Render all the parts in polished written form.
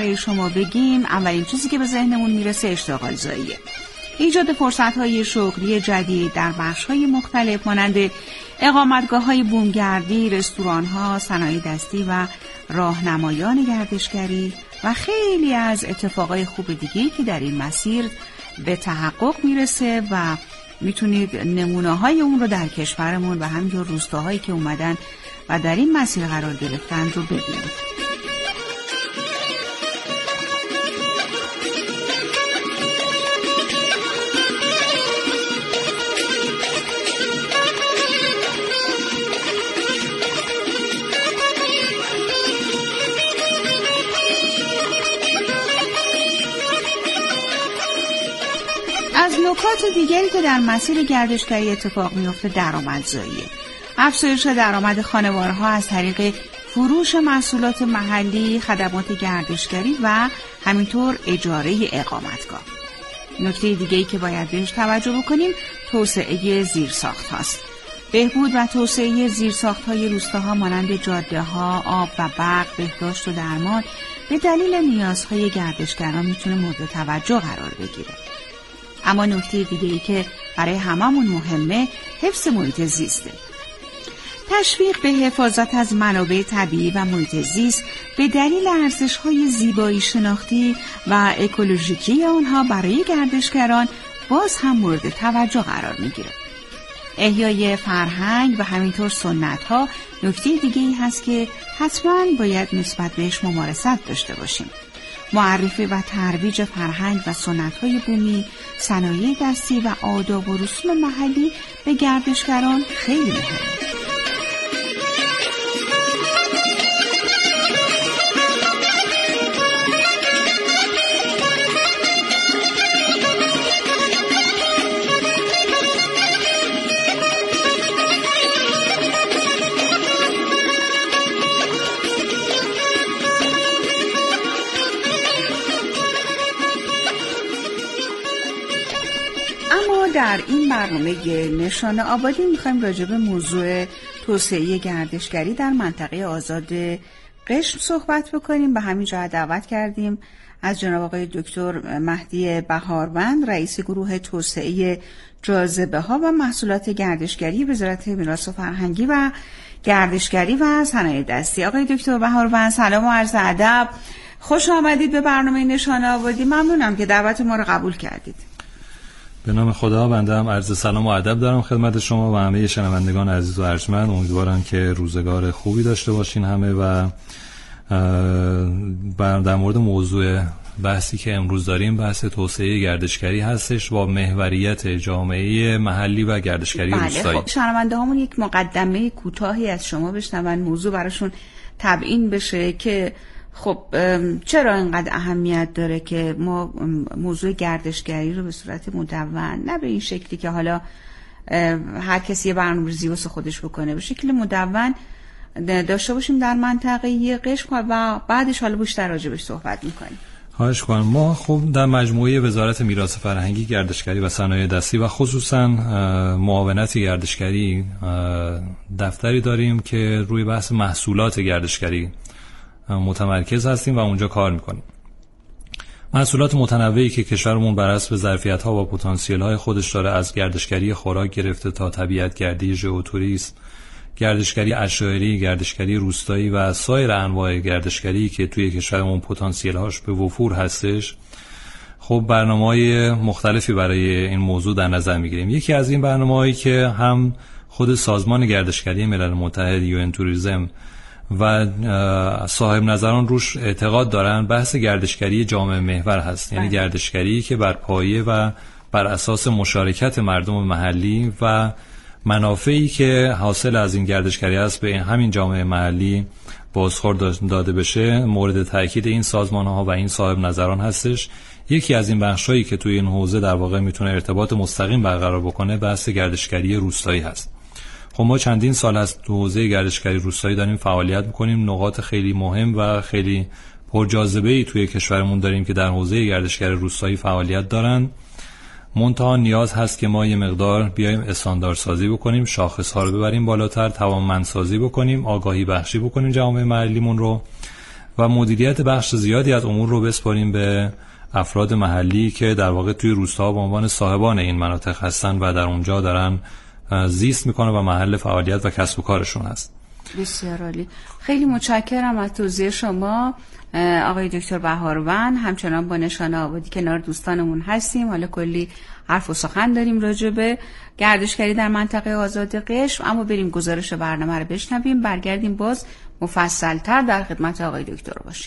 برای شما بگیم، اولین چیزی که به ذهنمون میرسه اشتغال زاییه. ایجاد فرصت‌های شغلی جدید در بخش‌های مختلف مانند اقامتگاه‌های بومگردی، رستوران‌ها، صنایع دستی و راهنمایان گردشگری و خیلی از اتفاقای خوب دیگه‌ای که در این مسیر به تحقق میرسه و میتونید نمونه‌های اون رو در کشورمون و همینجور روستاهایی که اومدن و در این مسیر قرار گرفتن رو ببینید. از نکات دیگری که در مسیر گردشگری اتفاق میفته درآمدزاییه. افزایش درآمد خانوارها از طریق فروش محصولات محلی، خدمات گردشگری و همینطور اجاره اقامتگاه. نکته دیگه‌ای که باید بهش توجه بکنیم توسعه زیرساخت هاست. بهبود و توسعه زیرساخت‌های روستاها مانند جاده‌ها، آب و برق، بهداشت و درمان به دلیل نیازهای گردشگران میتونه مورد توجه قرار بگیره. اما نکته دیگه‌ای که برای هممون مهمه حفظ محیط زیسته. تشویق به حفاظت از منابع طبیعی و محیط زیست به دلیل ارزش‌های زیبایی شناختی و اکولوژیکی آنها برای گردشگران باز هم مورد توجه قرار می‌گیره. احیای فرهنگ و همینطور سنت‌ها نکته دیگه‌ای هست که حتماً باید نسبت بهش ممارست داشته باشیم. معرفی و ترویج فرهنگ و سنت‌های بومی، صنایع دستی و آداب و رسوم محلی به گردشگران خیلی مهمه. در این برنامه نشان آبادی میخوایم راجع به موضوع توسعه گردشگری در منطقه آزاد قشم صحبت بکنیم. به همین جهت دعوت کردیم از جناب آقای دکتر مهدی بهاروند، رئیس گروه توسعه جاذبه‌ها و محصولات گردشگری وزارت میراث فرهنگی و گردشگری و صنایع دستی. آقای دکتر بهاروند سلام و عرض ادب، خوش آمدید به برنامه نشان آبادی. ممنونم که دعوت ما رو قبول کردید. به نام خدا، بنده هم عرض سلام و ادب دارم خدمت شما و همه شنوندگان عزیز و ارجمند. امیدوارم که روزگار خوبی داشته باشین همه و در مورد موضوع بحثی که امروز داریم بحث توسعه گردشگری هستش با محوریت جامعه محلی و گردشگری روستایی. خب شنونده هامون یک مقدمه کوتاهی از شما بشنون، موضوع براشون تبیین بشه که خب چرا اینقدر اهمیت داره که ما موضوع گردشگری رو به صورت مدون، نه به این شکلی که حالا هر کسی یه برنامه‌ریزی واسه خودش بکنه، به شکل مدون داشته باشیم در منطقه قشم و بعدش حالا بیشتر راجعش صحبت می‌کنیم. خواهش کنم. ما خب در مجموعه وزارت میراث فرهنگی، گردشگری و صنایع دستی و خصوصا معاونت گردشگری دفتری داریم که روی بحث محصولات گردشگری متمرکز هستیم و اونجا کار میکنیم. محصولات متنوعی که کشورمون بر اساس ظرفیت‌ها و پتانسیل‌های خودش داره، از گردشگری خوراک گرفته تا طبیعت‌گردی، ژئوتوریسم، گردشگری عشایری، گردشگری روستایی و سایر انواع گردشگری که توی کشورمون پتانسیل‌هاش به وفور هستش. خب برنامه‌های مختلفی برای این موضوع در نظر می‌گیریم. یکی از این برنامه‌هایی که هم خود سازمان گردشگری ملل متحد یوئن توریسم و صاحب نظران روش اعتقاد دارن، بحث گردشگری جامعه محور هست. یعنی گردشگری که بر پایه و بر اساس مشارکت مردم محلی و منافعی که حاصل از این گردشگری است به همین جامعه محلی بازخورد داده بشه مورد تاکید این سازمان‌ها و این صاحب نظران هستش. یکی از این بخشایی که توی این حوزه در واقع میتونه ارتباط مستقیم برقرار بکنه بحث گردشگری روستایی هست. خب ما چندین سال از تو حوزه گردشگری روستایی داریم فعالیت می‌کنیم. نقاط خیلی مهم و خیلی پرجاذبه‌ای توی کشورمون داریم که در حوزه گردشگری روستایی فعالیت دارن. منتها نیاز هست که ما یه مقدار بیایم استانداردسازی بکنیم، شاخص‌ها رو ببریم بالاتر، توانمندسازی بکنیم، آگاهی بخشی بکنیم جامعه محلیمون رو و مدیریت بخش زیادی از امور رو بسپاریم به افراد محلی که در واقع توی روستاها به عنوان صاحبان این مناطق هستن و در اونجا دارن زیست میکنه و محل فعالیت و کسب و کارشون هست. بسیار عالی. خیلی متشکرم از توضیح شما آقای دکتر بهاروند. همچنان با نشان آبادی کنار دوستانمون هستیم. حالا کلی حرف و سخن داریم راجع به گردشگری در منطقه آزاد قشم، اما بریم گزارش برنامه رو بشنویم، برگردیم باز مفصل‌تر در خدمت آقای دکتر باشیم.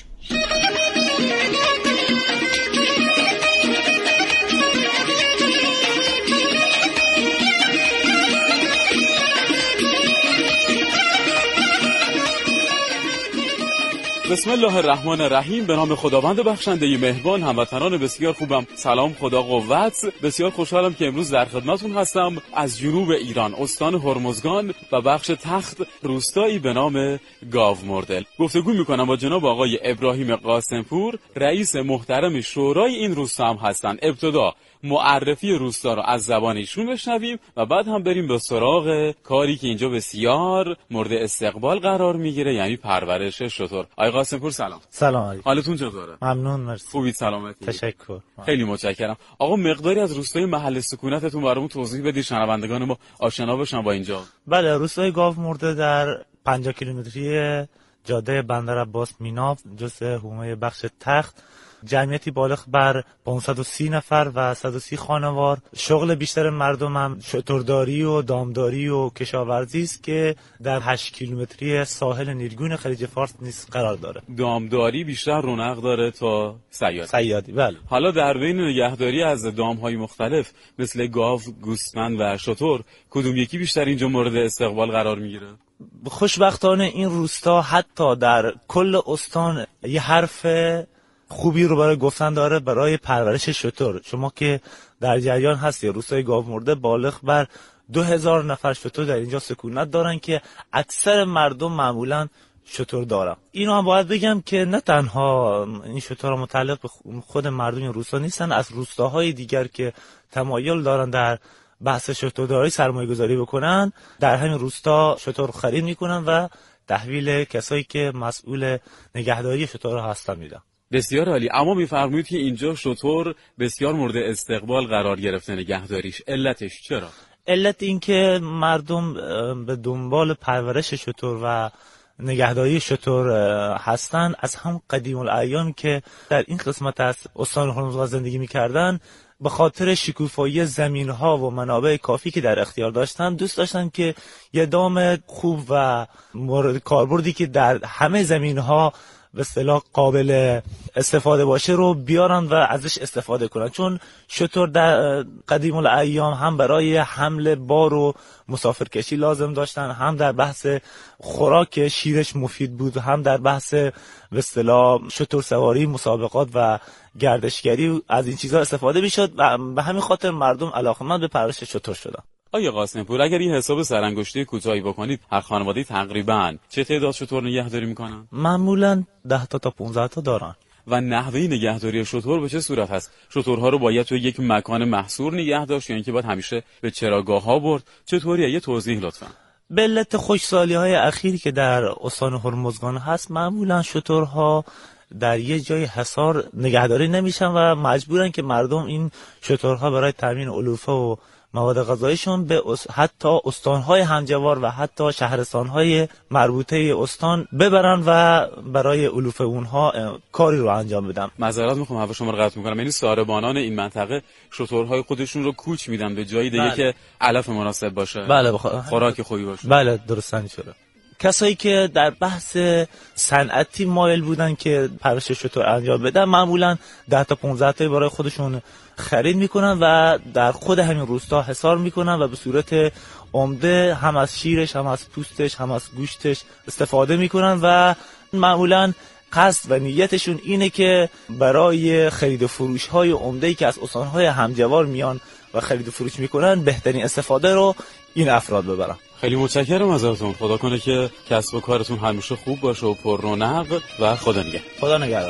بسم الله الرحمن الرحیم. به نام خداوند بخشنده مهربان. هموطنان بسیار خوبم، سلام، خدا قوت. بسیار خوشحالم که امروز در خدمتتون هستم از جنوب ایران، استان هرمزگان و بخش تخت، روستایی به نام گاومردل. گفتگو میکنم با جناب آقای ابراهیم قاسمپور، رئیس محترم شورای این روستا هم هستن. ابتدا معرفی روستا رو از زبان ایشون بشنویم و بعد هم بریم به سراغ کاری که اینجا بسیار مورد استقبال قرار میگیره، یعنی پرورش شتر. آقای قاسمپور سلام. سلام علیکم. حالتون چطوره؟ ممنون، مرسی. خوبید؟ سلامتی؟ تشکر. خیلی متشکرم. آقا مقداری از روستای محل سکونتتون برامون توضیح بدید، شنوندگان ما آشنا بشن با اینجا. بله، روستای گاومرده در 50 کیلومتری جاده بندر عباس میناف جزء حومه بخش تخت، جمعیتی بالغ بر 530 نفر و 130 خانوار. شغل بیشتر مردم هم شترداری و دامداری و کشاورزی است که در 8 کیلومتری ساحل نیلگون خلیج فارس نیز قرار داره. دامداری بیشتر رونق داره تا صیادی. بله. حالا در بین نگهداری از دامهای مختلف مثل گاو، گوسفند و شتر، کدوم یکی بیشتر اینجا مورد استقبال قرار میگیره؟ خوشبختانه این روستا حتی در کل استان یه حرف خوبی رو برای گفتن داره برای پرورش شتر. شما که در جریان هستی، روستای گاومرده بالغ بر 2000 نفر شتر در اینجا سکونت دارن که اکثر مردم معمولا شتر دارن. اینو هم باید بگم که نه تنها این شتر متعلق به خود مردم این روستا نیستن، از روستاهای دیگر که تمایل دارن در بحث شترداری سرمایه گذاری بکنن، در همین روستا شتر خرید میکنن و تحویل کسایی که مسئول نگهداری شتر هستن میدن. بسیار عالی. اما میفرمایید که اینجا شتر بسیار مورد استقبال قرار گرفته، نگهداریش، علتش چرا؟ علت این که مردم به دنبال پرورش شتر و نگهداری شتر هستن از هم قدیم الایام که در این قسمت از استان هرمزگان زندگی میکردن، به خاطر شکوفایی زمین‌ها و منابع کافی که در اختیار داشتن، دوست داشتن که یه دام خوب و مورد کاربردی که در همه زمین‌ها به اصطلاح قابل استفاده باشه رو بیارن و ازش استفاده کنن. چون شتر در قدیم الایام هم برای حمل بار و مسافرکشی لازم داشتن، هم در بحث خوراک شیرش مفید بود، هم در بحث به اصطلاح شتر سواری، مسابقات و گردشگری از این چیزها استفاده میشد و به همین خاطر مردم علاقه‌مند به پرورش شتر شدن. آقای قاسمپور، اگر این حساب سرانگشتی کوتاهی بکنید، هر خانواده تقریباً چه تعداد شتر نگهداری میکنن؟ معمولاً 10 تا 15 تا دارن. و نحوه نگهداری شتر به چه صورت هست؟ شترها رو باید توی یک مکان محصور نگه داشت یا اینکه باید همیشه به چراگاه‌ها برد؟ چطوریه؟ یه توضیح لطفاً. به علت خشکسالی‌های اخیری که در استان هرمزگان هست، معمولاً شترها در یه جای حصار نگهداری نمیشن و مجبورن که مردم این شترها برای تامین علوفه و مواد غذاییشون به حتی استانهای همجوار و حتی شهرستانهای مربوطه استان ببرن و برای علوفه اونها کاری رو انجام بدن. معذرت میخوام حرف شما رو قطع میکنم، یعنی ساربانان این منطقه شترهای خودشون رو کوچ میدن به جای دیگه. بله. که علف مناسب باشه. بله، خوراک خوبی باشه. بله، درستن شده. کسایی که در بحث صنعتی مایل بودن که پرورش شتر انجام بدن، معمولا 10 تا 15 تا برای خودشون خرید میکنن و در خود همین روستا حصار میکنن و به صورت عمده هم از شیرش، هم از پوستش، هم از گوشتش استفاده میکنن و معمولا قصد و نیتشون اینه که برای خرید و فروش های عمده‌ای که از استانهای همجوار میان و خرید و فروش میکنن، بهترین استفاده رو این افراد ببرن. خیلی متشکرم ازتون. خدا کنه که کسب و کارتون همیشه خوب باشه و پر رونق و خدا نگهدار.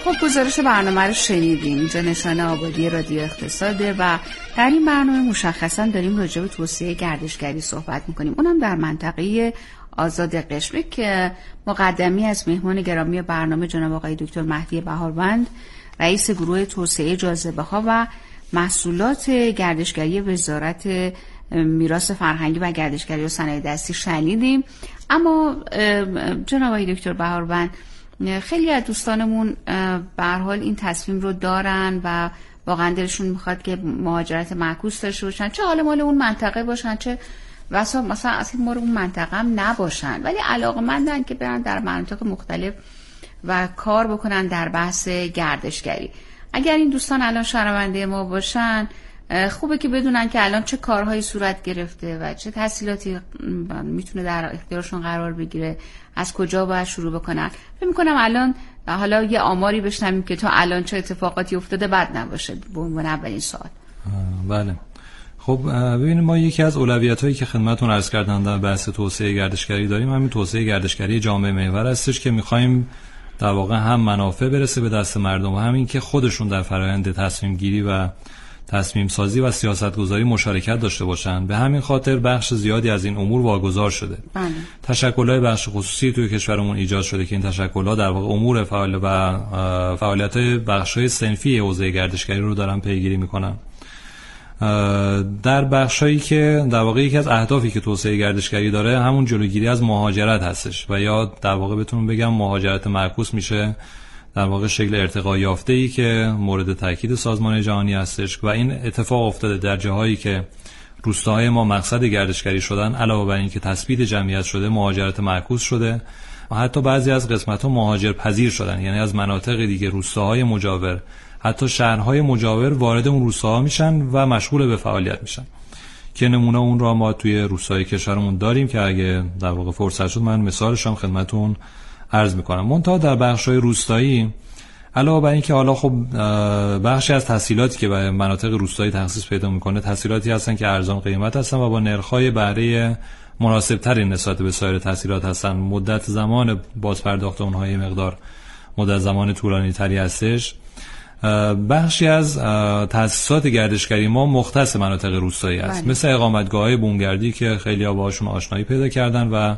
خب گزارش برنامه رو شنیدیم. اینجا نشان آبادی رادیو اقتصاده و در این برنامه مشخصا داریم راجع به توسعه گردشگری صحبت میکنیم، اونم در منطقه آزاد قشم که مقدمی از مهمان گرامی برنامه جناب آقای دکتر مهدی بهاروند، رئیس گروه توسعه جاذبه ها و محصولات گردشگری وزارت میراث فرهنگی و گردشگری و صنایع دستی شنیدیم. اما جناب آقای دکتر بهاروند، خیلی از دوستانمون به هر حال این تصمیم رو دارن و واقعا دلشون میخواد که مهاجرت معکوس داشته باشن، چه حال مال اون منطقه باشن چه مثلا اصلا ما رو اون منطقه هم نباشن، ولی علاقه‌مندن که برن در مناطق مختلف و کار بکنن در بحث گردشگری. اگر این دوستان الان شنونده ما باشن، خوبه که بدونن که الان چه کارهایی صورت گرفته و چه تسهیلاتی میتونه در اختیارشون قرار بگیره، از کجا باید شروع بکنن. فکر می‌کنم الان حالا یه آماری بشنویم که تا الان چه اتفاقاتی افتاده بد نباشه به عنوان اولین سوال. بله. خب ببینید، ما یکی از اولویت‌هایی که خدمتتون عرض کردم در بحث توسعه گردشگری داریم، همین توسعه گردشگری جامعه محور هستش که می‌خوایم در واقع هم منافع برسه به دست مردم و همین که خودشون در فرآیند تصمیم گیری و تصمیم سازی و سیاست گذاری مشارکت داشته باشن. به همین خاطر بخش زیادی از این امور واگذار شده. تشکل‌های بخش خصوصی توی کشورمون ایجاد شده که این تشکل‌ها در واقع امور فعال و فعالیت‌های بخش‌های صنفی حوزه گردشگری رو دارن پیگیری می‌کنن. در بخشایی که در واقع یکی از اهدافی که توسعه گردشگری داره همون جلوگیری از مهاجرت هستش و یا در واقع بتونم بگم مهاجرت معکوس میشه، در واقع شکل ارتقا یافته‌ای که مورد تاکید سازمان جهانی هستش و این اتفاق افتاده در جاهایی که روستاهای ما مقصد گردشگری شدن. علاوه بر این که تثبیت جمعیت شده، مهاجرت معکوس شده و حتی بعضی از قسمت‌ها مهاجر پذیر شدن، یعنی از مناطق دیگه روستاهای مجاور، حتی شهرهای مجاور وارد اون روستاها میشن و مشغول به فعالیت میشن که نمونه اون را ما توی روستاهای کشورمون داریم که اگه در واقع فرصت شد من مثالش هم خدمتتون عرض میکنم. منتها در بخش‌های روستایی علاوه بر این که حالا خب بخشی از تسهیلاتی که به مناطق روستایی تخصیص پیدا میکنه تسهیلاتی هستن که ارزان قیمت هستن و با نرخ‌های بهره مناسب‌تری نسبت به سایر تسهیلات هستن. مدت زمان بازپرداخت اونها یه مقدار مدت زمان طولانی تری هستش. بخشی از تأسیسات گردشگری ما مختص مناطق روستایی است، مثل اقامتگاه‌های بومگردی که خیلی‌ها باهاشون آشنایی پیدا کردن و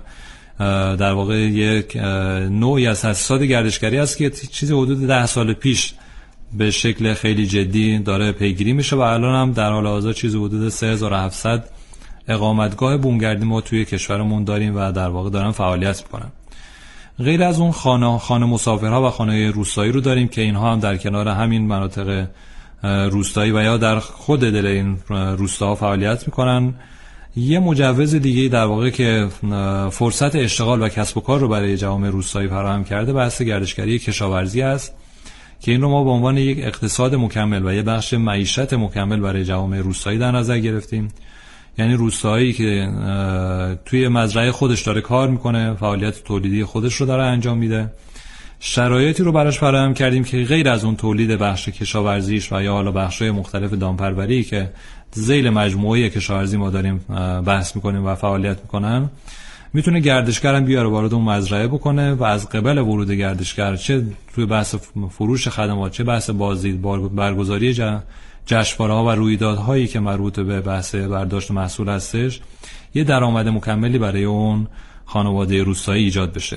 در واقع یک نوعی از تأسیسات گردشگری است که چیزی حدود 10 سال پیش به شکل خیلی جدی داره پیگیری میشه و الان هم در حال حاضر چیزی حدود 3700 اقامتگاه بومگردی ما توی کشورمون داریم و در واقع دارن فعالیت میکنن. غیر از اون خانه مسافرها و خانه روستایی رو داریم که اینها هم در کنار همین مناطق روستایی و یا در خود دل این روستاها فعالیت میکنن. یه مجوز دیگه در واقع که فرصت اشتغال و کسب و کار رو برای جوامع روستایی فراهم کرده بحث گردشگری کشاورزی است که این رو ما به عنوان یک اقتصاد مکمل و یه بخش معیشت مکمل برای جوامع روستایی در نظر گرفتیم. یعنی روستایی که توی مزرعه خودش داره کار میکنه، فعالیت تولیدی خودش رو داره انجام میده، شرایطی رو براش فراهم کردیم که غیر از اون تولید بخش کشاورزیش و یا حالا بخش‌های مختلف دامپروری که ذیل مجموعه کشاورزی ما داریم بحث میکنیم و فعالیت میکنن، میتونه گردشگر هم بیاره وارد اون مزرعه بکنه و از قبل ورود گردشگر چه توی بحث فروش خدمات چه بحث بازدید، برگزاری جشنواره‌ها و رویدادهایی که مربوط به بحث برداشت محصول هستش، یه درآمد مکملی برای اون خانواده روستایی ایجاد بشه.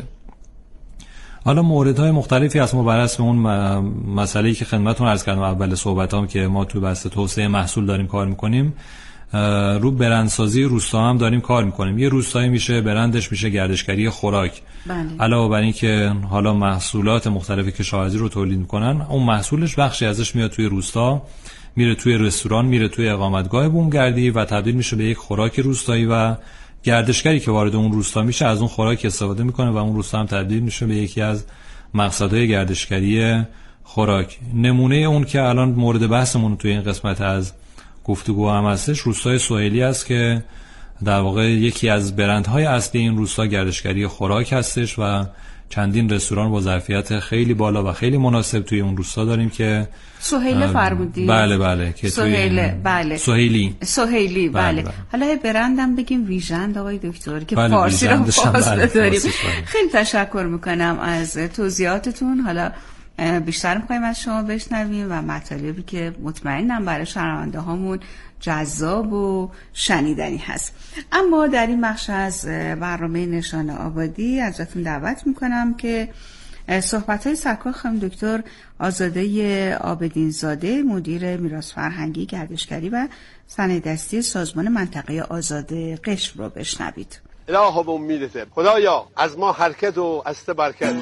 حالا موردهای مختلفی از ما بر اساس اون مسئله‌ای که خدمتتون عرض کردم اول صحبتام که ما تو بحث توسعه محصول داریم کار می‌کنیم، رو برندسازی روستا هم داریم کار می‌کنیم. یه روستایی میشه برندش میشه گردشگری خوراک. علاوه بر این که حالا محصولات مختلف کشاورزی رو تولید می‌کنن، اون محصولش بخشی ازش میاد توی روستا، میره توی رستوران، میره توی اقامتگاه بومگردی و تبدیل میشه به یک خوراک روستایی و گردشگری که وارد اون روستا میشه از اون خوراک استفاده میکنه و اون روستا هم تبدیل میشه به یکی از مقصدهای گردشگری خوراک. نمونه اون که الان مورد بحثمون توی این قسمت از گفتگو هم هستش روستای سهیلی است که در واقع یکی از برندهای اصلی این روستا گردشگری خوراک هستش و چندین رستوران با ظرفیت خیلی بالا و خیلی مناسب توی اون روستا داریم که سهیل فرمودی؟ بله که سهیل، بله سهیلی بله. حالا برندم بگیم ویژند آقای دکتر که فارسی رو باز بداریم. خیلی تشکر میکنم از توضیحاتتون. حالا بیشتر می‌خوایم از شما بشنویم و مطالبی که مطمئنم برای شنونده هامون جذاب و شنیدنی هست. اما در این بخش از برنامه نشان آبادی ازتون دعوت میکنم که صحبت‌های سرکار خانم دکتر آزاده عابدین زاده، مدیر میراث فرهنگی، گردشگری و صنایع دستی سازمان منطقه آزاد قشم رو بشنوید. الهه و امیدته، خدایا از ما حرکت و است برکت.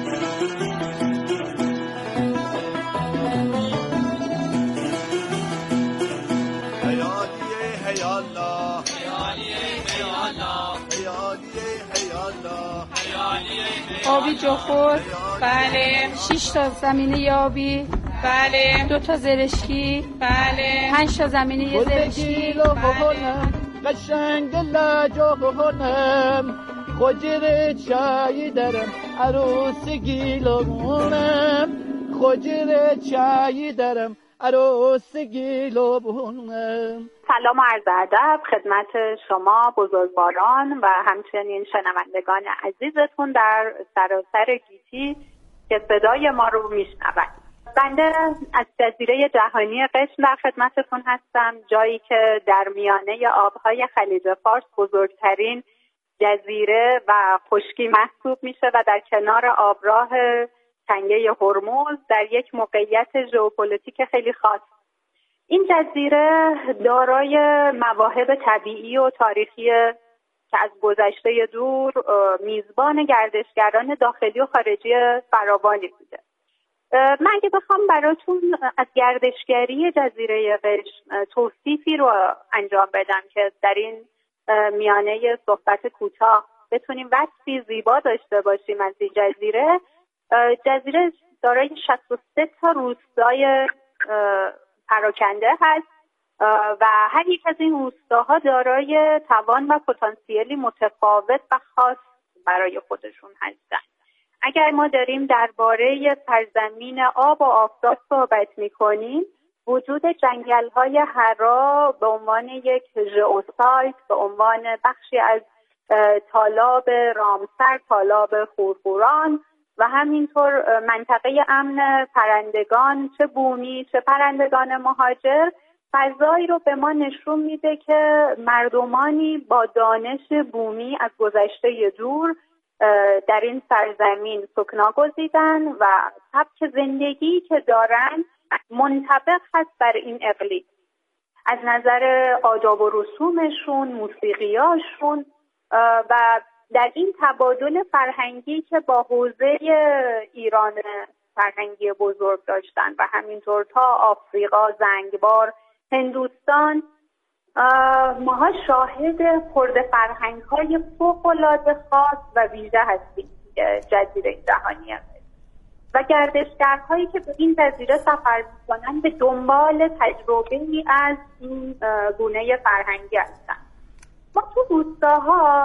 آبی جفور، بله. 6 تا زمینه آبی، بله. 2 تا زرشکی، بله. 5 تا زمینه زرشکی، بله. قشنگ لاجو بخونم خوجر چای درم عروس گیلونم خوجر چای درم عروس گیلونم. سلام و عرض ادب خدمت شما بزرگواران و همچنین شنوندگان عزیزتون در سراسر گیتی که صدای ما رو میشنوند. بنده از جزیره جهانی قشم در خدمتتون هستم، جایی که در میانه آبهای خلیج فارس بزرگترین جزیره و خشکی محسوب میشه و در کنار آبراه تنگه هرمز در یک موقعیت ژئوپلیتیک خیلی خاص. این جزیره دارای مواهب طبیعی و تاریخی که از گذشته دور میزبان گردشگران داخلی و خارجی فراوانی بوده. من اگه بخوام براتون از گردشگری جزیره قشم توصیفی رو انجام بدم که در این میانه صحبت کوتاه بتونیم وصفی زیبا داشته باشیم از این جزیره دارای 63 تا روستای پراکنده هست و هر یک از این روستاها دارای توان و پتانسیلی متفاوت و خاص برای خودشون هستند. اگر ما داریم درباره سرزمین آب و آفتاب صحبت می‌کنیم، وجود جنگل‌های حرا به عنوان یک ژئوسایت، به عنوان بخشی از تالاب رامسر، تالاب خورخوران و همینطور منطقه امن پرندگان، چه بومی چه پرندگان مهاجر، فضایی رو به ما نشون میده که مردمانی با دانش بومی از گذشته دور در این سرزمین سکنا گزیدن و سبک زندگی که دارن منطبق هست بر این اقلیم. از نظر آداب و رسومشون، موسیقیاشون و در این تبادل فرهنگی که با حوزه ایران فرهنگی بزرگ داشتن و همینطور تا آفریقا، زنگبار، هندوستان، ماها شاهد خرد فرهنگ‌های فوق‌العاده خاص و ویژه هستیم جزیره جهانی است. و گردشگرهایی که به این جزیره سفر می‌کنند به دنبال تجربه‌ای از این گونه فرهنگی هستند. ما تو روستاها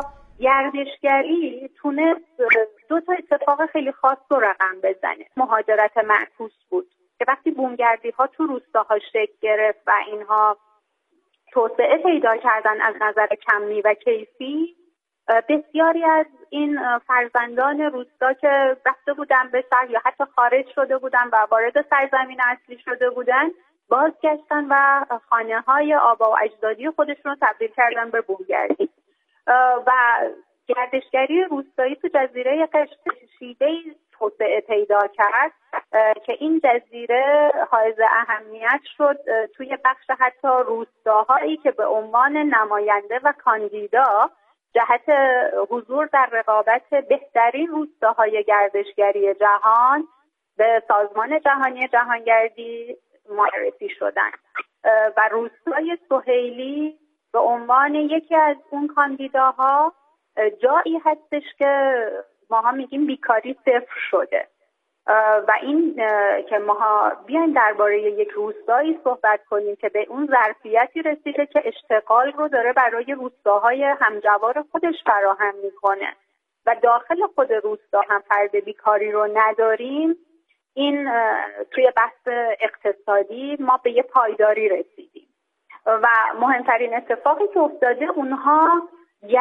گردشگری تونست 2 تا اتفاق خیلی خاص رو رقم بزنه. مهاجرت معکوس بود که وقتی بومگردی‌ها تو روستاها شکل گرفت و اینها توسعه پیدا کردن از نظر کمی و کیفی، بسیاری از این فرزندان روستا که رفته بودن به شهر یا حتی خارج شده بودن و وارد سرزمین اصلی شده بودن، بازگشتن و خانه‌های آبا و اجدادی خودشون رو تبدیل کردن به بومگردی و گردشگری روستایی تو جزیره قشم شیوه‌ای توسعه پیدا کرد که این جزیره حائز اهمیت شد توی بخش حتی روستاهایی که به عنوان نماینده و کاندیدا جهت حضور در رقابت بهترین روستاهای گردشگری جهان به سازمان جهانی جهانگردی معرفی شدند و روستای سهیلی به عنوان یکی از اون کاندیداها جایی هستش که ماها میگیم بیکاری صفر شده و این که ماها بیایم درباره یک روستایی صحبت کنیم که به اون ظرفیتی رسیده که اشتغال رو داره برای روستاهای همجوار خودش فراهم میکنه و داخل خود روستا هم فرد بیکاری رو نداریم، این توی بحث اقتصادی ما به یه پایداری رسیدیم و مهمترین اتفاقی که افتاده اونها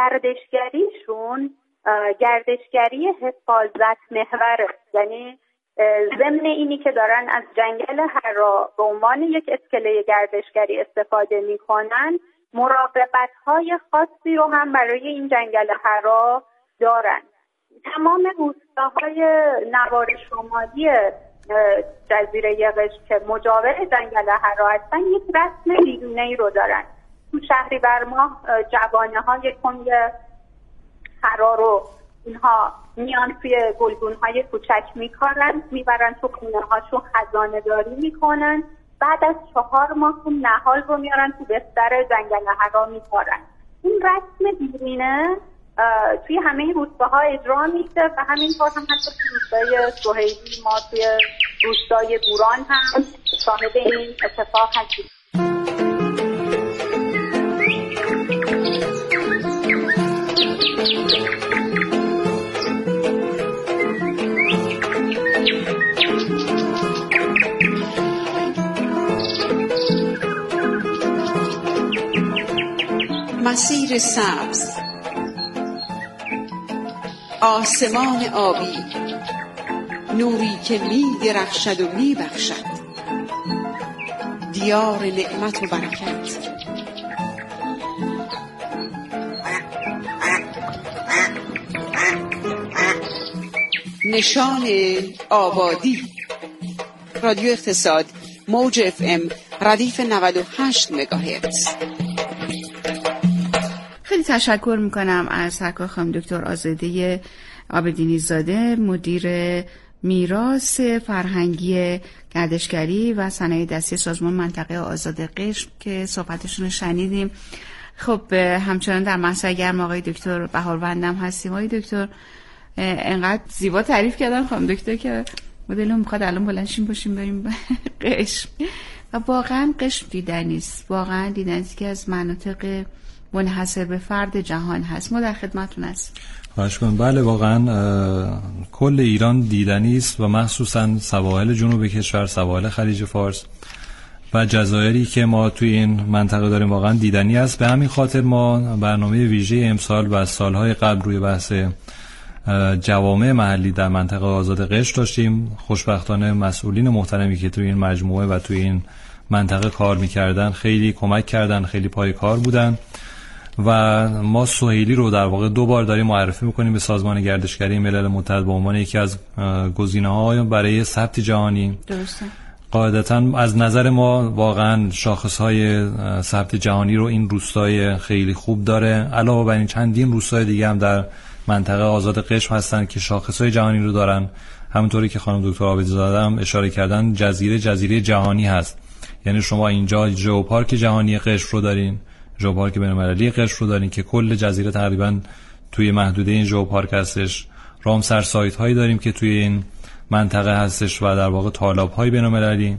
گردشگریشون گردشگری حفاظت محوره، یعنی ضمن اینی که دارن از جنگل حرا به عنوان یک اسکله گردشگری استفاده میکنن، مراقبت‌های خاصی رو هم برای این جنگل حرا دارن. تمام روستاهای نوار شمالی جزیره قشم که مجاور جنگل حرا هستن یک رسم دیرینه‌ای رو دارن. تو شهریور ماه جوانه‌های کنگ حرا رو اینها میان توی گلدون‌های کوچک میبرن تو خونه‌هاشون خزانه داری میکنن. بعد از 4 ماه اون نهال رو میارن تو بستر جنگل حرا میکارن. این رسم دیرینه توی همه روستاها اجرا میشه و همینطور هم حتی توی روستای سهیلی ما توی روستای بوران هم شاهد این اتفاق هستیم. مسیر سبز، آسمان آبی، نوری که می درخشد و می بخشد، دیار نعمت و برکت. نشان آبادی. رادیو اقتصاد، موج FM، ردیف 98 مگاهرتز. خیلی تشکر میکنم از سرکار خانم دکتر آزاده عابدینی زاده، مدیر میراث فرهنگی گردشگری و صنایع دستی سازمان منطقه آزاد قشم که صحبتشون رو شنیدیم. خب همچنان در مسئله گرم آقای دکتر بهاروندم هستیم. آقای دکتر انقدر زیبا تعریف کردن خانم دکتر که ما دلمون میخواد الان بلنشیم باشیم بریم قشم. و واقعا قشم دیدنی است، واقعا دیدنی است که از مناطق منحصر به فرد جهان هست. ما در خدمتتون هستیم. خواهش کنم. بله واقعا کل ایران دیدنی است و مخصوصا سواحل جنوب کشور، سواحل خلیج فارس و جزایری که ما توی این منطقه داریم واقعا دیدنی است. به همین خاطر ما برنامه ویژه امسال و سالهای قبل روی بحث جوامع محلی در منطقه آزاد قشم داشتیم. خوشبختانه مسئولین محترمی که توی این مجموعه و توی این منطقه کار میکردن خیلی کمک کردن، خیلی پای کار بودن و ما سهیلی رو در واقع 2 بار داریم معرفی میکنیم به سازمان گردشگری ملل متحد به عنوان یکی از گزینه‌ها برای ثبت جهانی. درسته. قاعدتاً از نظر ما واقعا شاخصهای ثبت جهانی رو این روستای خیلی خوب داره. علاوه بر این چندین روستای دیگه هم در منطقه آزاد قشم هستن که شاخصهای جهانی رو دارن. همونطوری که خانم دکتر عابدی زاده هم اشاره کردن، جزیره جهانی هست. یعنی شما اینجا ژئوپارک جهانی قشم رو دارین، ژئوپارک بین‌المللی قشم رو دارین که کل جزیره تقریبا توی محدوده این ژئوپارک هستش. رامسر سایت هایی داریم که توی این منطقه هستش و در واقع تالاب های بین‌المللی.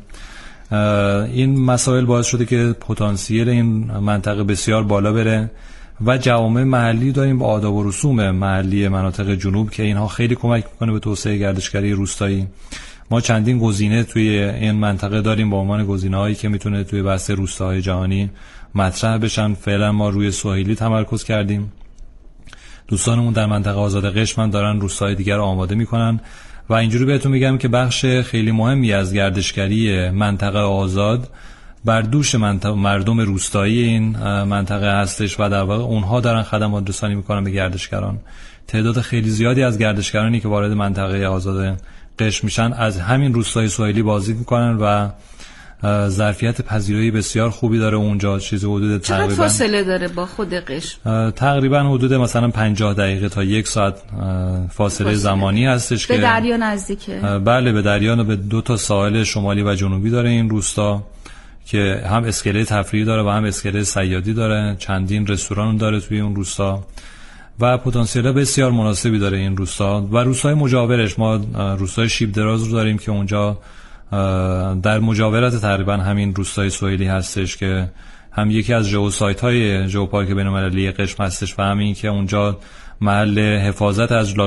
این مسائل باعث شده که پتانسیل این منطقه بسیار بالا بره و جوامع محلی داریم با آداب و رسوم محلی مناطق جنوب که اینها خیلی کمک میکنه به توسعه گردشگری روستایی. ما چندین گزینه توی این منطقه داریم با عنوان گزینه‌هایی که میتونه توی بحث روستاهای جهانی مطرح بشن. فعلا ما روی سهیلی تمرکز کردیم. دوستانمون در منطقه آزاد قشم هم دارن روستاهای دیگر آماده میکنن و اینجوری بهتون میگم که بخش خیلی مهمی از گردشگری منطقه آزاد بر دوش مردم روستایی این منطقه هستش و در واقع اونها دارن خدمات رسانی میکنن به گردشگران. تعداد خیلی زیادی از گردشگرانی که وارد منطقه آزاد قشم میشن از همین روستای سهیلی بازدید میکنن و ظرفیت پذیرایی بسیار خوبی داره اونجا. چیزی حدود چقدر فاصله داره با خود قشم؟ تقریبا حدود مثلا 50 دقیقه تا 1 ساعت فاصله زمانی هستش. به دریا نزدیکه؟ بله به دریا و به 2 تا ساحل شمالی و جنوبی داره این روستا که هم اسکله تفریحی داره و هم اسکله صیادی داره. چندین رستوران داره توی اون روستا و پتانسیل بسیار مناسبی داره این روستا. و روستای مجاورش ما روستای شیب دراز رو داریم که اونجا در مجاورت تقریبا همین روستای سهیلی هستش که هم یکی از ژئوسایت‌های ژئوپارک بین‌المللی قشم هستش و همین که اونجا محل حفاظت از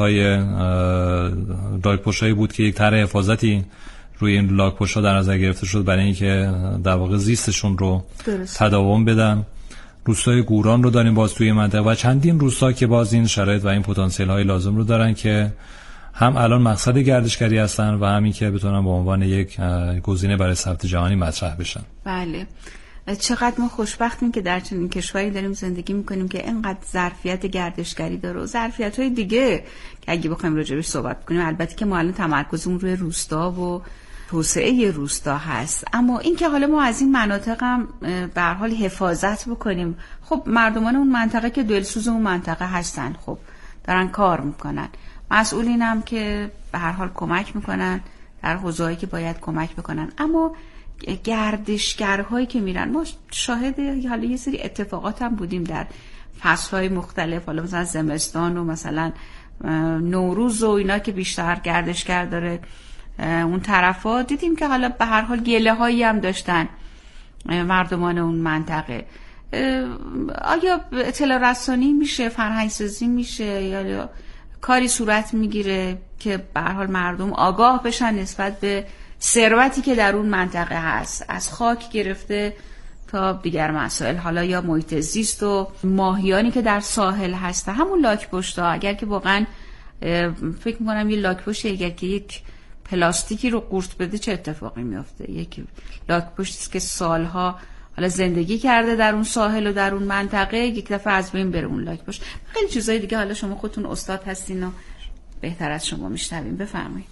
لاک‌پشت‌هایی بود که یک طرح حفاظتی روی این لاک‌پشت‌ها در نظر گرفته شد برای اینکه در واقع زیستشون رو تداوم بدن. روستای گوران رو داریم باز توی منطقه و چندین روستا که باز این شرایط و این پتانسیل‌های لازم رو دارن که هم الان مقصد گردشگری هستن و همین که بتونن به عنوان یک گزینه برای ثبت جهانی مطرح بشن. بله، چقدر ما خوشبختیم که در چنین کشوری داریم زندگی میکنیم که اینقدر ظرفیت گردشگری داره و ظرفیت‌های دیگه که اگه بخوایم راجعش صحبت کنیم. البته که ما الان تمرکزمون روی روستا و توسعه روستا هست، اما این که حالا ما از این مناطق هم به هر حال حفاظت بکنیم. خب مردمان اون منطقه که دلسوز اون منطقه هستن، خب دارن کار میکنن، مسئولین هم که به هر حال کمک میکنن در حوزه‌ای که باید کمک بکنن. اما گردشگرهایی که میرن، ما شاهد حالا یه سری اتفاقات هم بودیم در فصلهای مختلف، حالا مثلا زمستان و مثلا نوروز و اینا که بیشتر گردشگر داره اون طرفا، دیدیم که حالا به هر حال گله هایی هم داشتن مردمان اون منطقه. آیا اطلاع رسانی میشه، فرهنگ سازی میشه، یا کاری صورت میگیره که به هر حال مردم آگاه بشن نسبت به ثروتی که در اون منطقه هست، از خاک گرفته تا دیگر مسائل، حالا یا محیط زیست و ماهیانی که در ساحل هست، همون لاک‌پشت‌ها. اگر که واقعا فکر می‌کنم یه لاک‌پشت اگر که یک پلاستیکی رو قورت بده چه اتفاقی میفته؟ یک لاک‌پشتی که سالها حالا زندگی کرده در اون ساحل و در اون منطقه یک دفعه از بین بره اون لاک‌پشت. خیلی چیزای دیگه، حالا شما خودتون استاد هستین و بهتر از شما میشنویم، بفرمایید.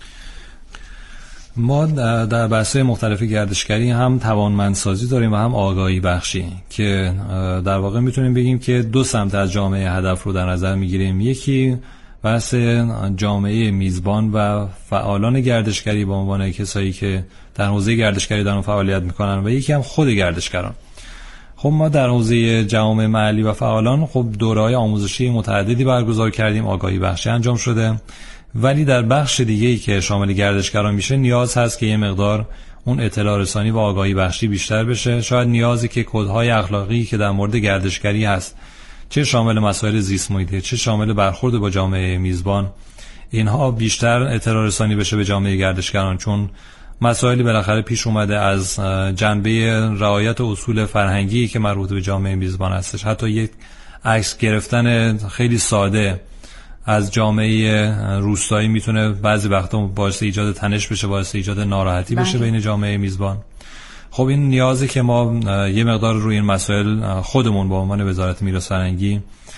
ما در بحث‌های مختلف گردشگری هم توانمندسازی داریم و هم آگاهی بخشی که در واقع میتونیم بگیم که دو سمت از جامعه هدف رو در نظر میگیریم. یکی بحث جامعه میزبان و فعالان گردشگری به عنوان کسایی که در حوزه گردشگری دارن فعالیت میکنن و یکی هم خود گردشگران. خب ما در حوزه جامعه محلی و فعالان خب دوره‌های آموزشی متعددی برگزار کردیم، آگاهی بخشی انجام شده، ولی در بخش دیگه‌ای که شامل گردشگران میشه نیاز هست که یه مقدار اون اطلاع رسانی و آگاهی بخشی بیشتر بشه. شاید نیازی که کدهای اخلاقی که در مورد گردشگری هست، چه شامل مسائل زیست محیطی، چه شامل برخورد با جامعه میزبان، اینها بیشتر اطلاع رسانی بشه به جامعه گردشگران، چون مسائلی بالاخره پیش اومده از جنبه رعایت اصول فرهنگی که مربوط به جامعه میزبان هستش. حتی یک عکس گرفتن خیلی ساده از جامعه روستایی میتونه بعضی وقتا باعث ایجاد تنش بشه، باعث ایجاد ناراحتی بشه بین جامعه میزبان. خب این نیازه که ما یه مقدار روی این مسائل خودمون با عنوان وزارت میراث فرهنگی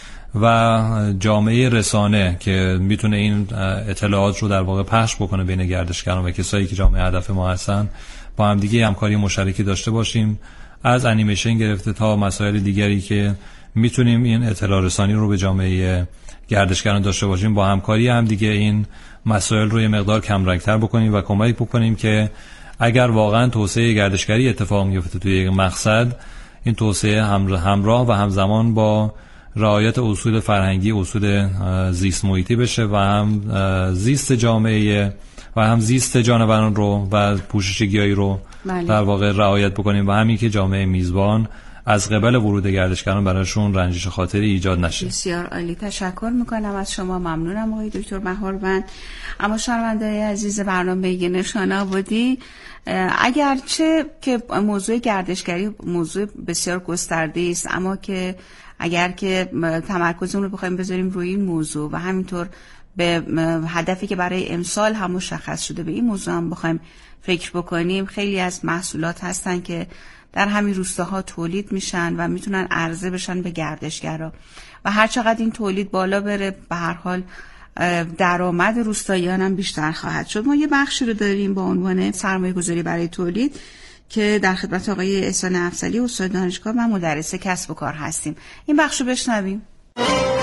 و جامعه رسانه که میتونه این اطلاعات رو در واقع پخش بکنه بین گردشگران و کسایی که جامعه هدف ما هستن، با هم دیگه همکاری مشترکی داشته باشیم، از انیمیشن گرفته تا مسائل دیگری که میتونیم این اطلاع رسانی رو به جامعه گردشگران داشته باشیم، با همکاری هم دیگه این مسائل رو یه مقدار کم رنگ‌تر بکنیم و کمک بکنیم که اگر واقعا توسعه گردشگری اتفاق میفته توی یک مقصد، این توسعه همراه و همزمان با رعایت اصول فرهنگی، اصول زیست محیطی بشه و هم زیست جامعه و هم زیست جانوران رو و پوشش گیاهی رو در واقع رعایت بکنیم و همین که جامعه میزبان از قبل ورود گردشگران براشون رنجش خاطری ایجاد نشه. بسیار عالی، تشکر میکنم از شما، ممنونم آقای دکتر مهاربند. اما شنونده‌های عزیز برنامه نشان آبادی، اگرچه که موضوع گردشگری موضوع بسیار گسترده است، اما که اگر که تمرکزمون رو بخوایم بذاریم روی این موضوع و همینطور به هدفی که برای امسال هم مشخص شده به این موضوع هم بخوایم فکر بکنیم، خیلی از محصولات هستن که در همین روستاها تولید میشن و میتونن عرضه بشن به گردشگرا و هر چقدر این تولید بالا بره به هر حال درآمد روستاییان هم بیشتر خواهد شد. ما یه بخشی رو داریم با عنوان سرمایه‌گذاری برای تولید که در خدمت آقای احسان افضلی استاد دانشگاه و مدرس کسب و کار هستیم. این بخش رو بشنویم.